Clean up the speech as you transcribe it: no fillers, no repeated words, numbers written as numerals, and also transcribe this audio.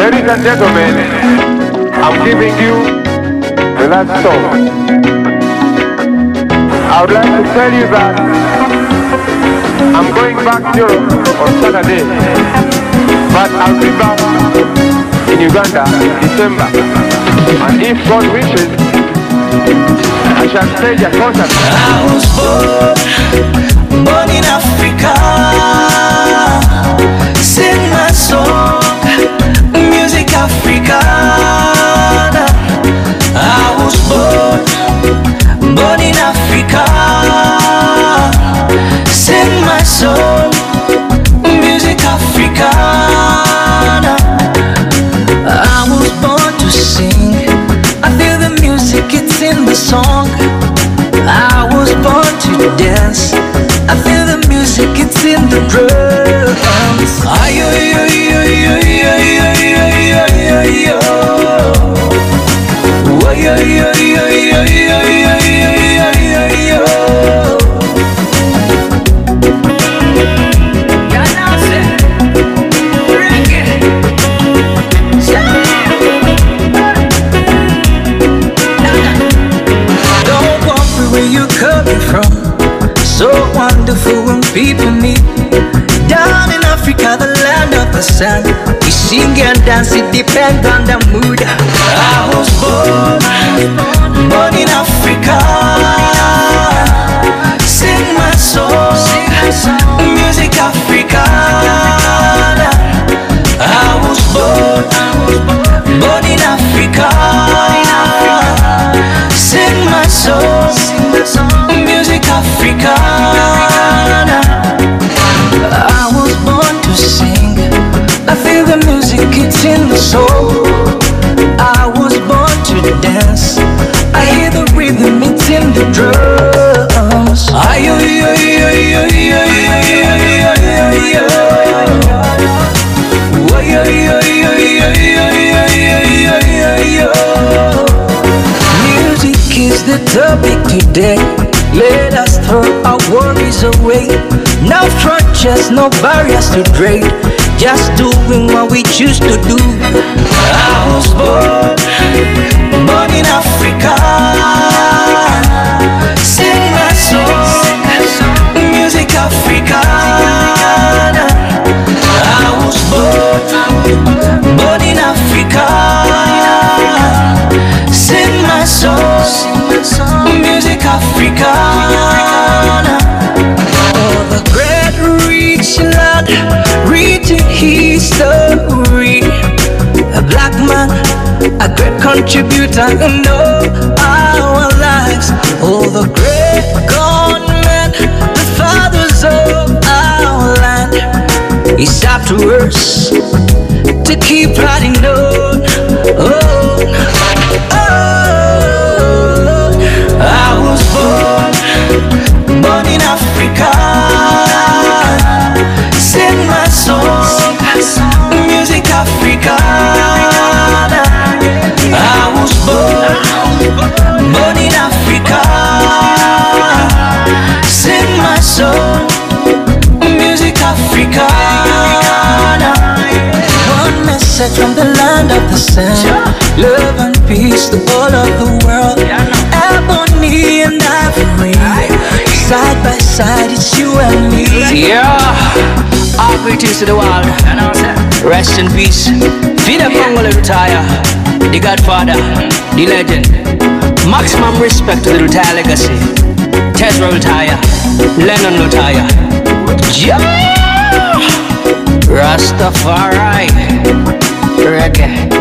Ladies and gentlemen, I'm giving you the last song. I would like to tell you that I'm going back to Europe on Saturday, but I'll be back in Uganda in December. And if God wishes, I shall stage a concert. I was born in Africa. Sing my song, music Africana. I was born in Africa. Sing my song, music Africana. I was born to sing. I feel the music, it's in the song. I was born to dance. I feel the music, it's in the drums. Ayo, yo, yo, yo, yo, yo, yo, yo, yo, yo. Oh, yo, yo, yo, yo, yo, yo, yo, yo, yo. Yeah, now say, reggae. Don't worry where you coming from. So wonderful when people meet. Down in Africa, the land of the sun, we sing and dance, it depends on the mood. I was born in Africa. Sing my song, music Africana. I was born in Africa. Sing my song, music Africana. I was born to sing. I feel the music, it's in the soul. I was born to dance. I hear the rhythm, it's in the drums. Ayo, yo, yo, yo, yo, yo, yo, yo, yo. Oh, yo, yo, yo, yo, yo, yo, yo, yo, yo. Music is the topic today. Let us throw our worries away. No frontiers, no barriers to trade. Just doing what we choose to do. I was born in Africa. Sing my song, music Africana. I was born in Africa. Sing my song, music Africana. Oh, the great rich land, rich in history. A black man, a great contributor in all our lives. Oh, the great gunmen, the fathers of our land. It's up to us to keep riding on. I was born in Africa. Sing my song, music Africana. I was born in Africa. Sing my song, music Africana. One message from the land of the sun. Love and peace to all of the world. Ebony and ivory, side by side, it's you and me. Yeah, all greetings to the world. Rest in peace. Vida Congolo retire. The Godfather, the legend. Maximum respect to the retired legacy. Tesla retire. Lennon retire. Yeah, Rastafari reggae.